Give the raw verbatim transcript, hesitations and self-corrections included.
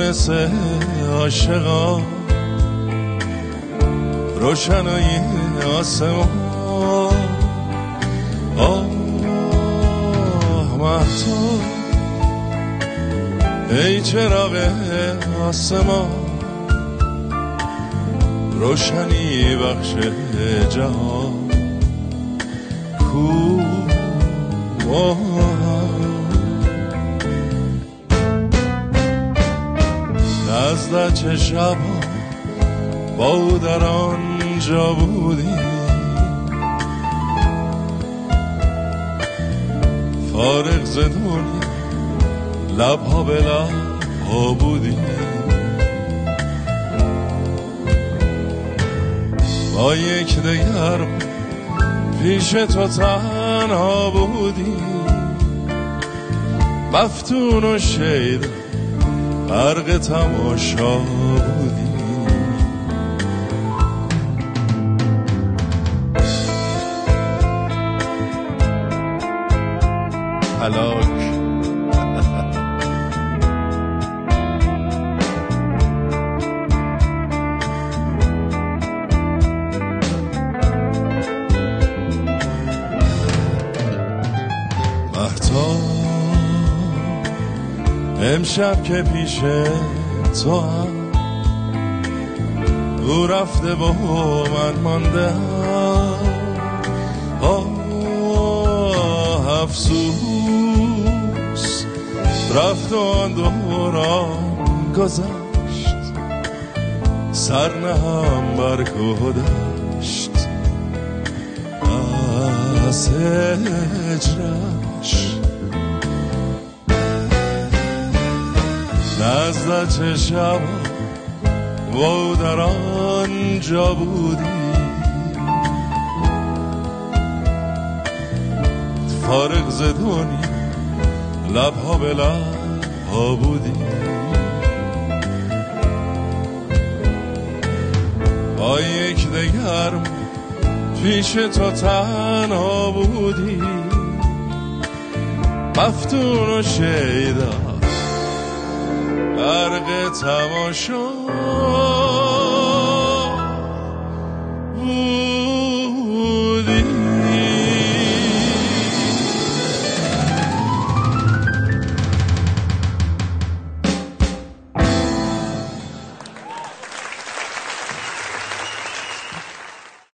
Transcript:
مثل عاشقا روشنای آسمان آه مهتاب ای چراغ آسمان روشنی بخش جهان کو نزد چه شبا با او در آنجا بودی فارغ ز دنیا لبها به لبها بودی با یک دگر پیش تو تنها بودی مفتون و شیدا غرق تماشا بودی هلاک امشب که پیش تو هم او رفته و من مانده آه افسوس رفت و آن دوران گذشت سر نهم بر کدشت از هجرش نزد چه شب و در آنجا بودی فارغ ز دنیا لبها به لبها بودی با یک دگر پیش تو تنها بودی مفتون و شیدا غرق تماشا بود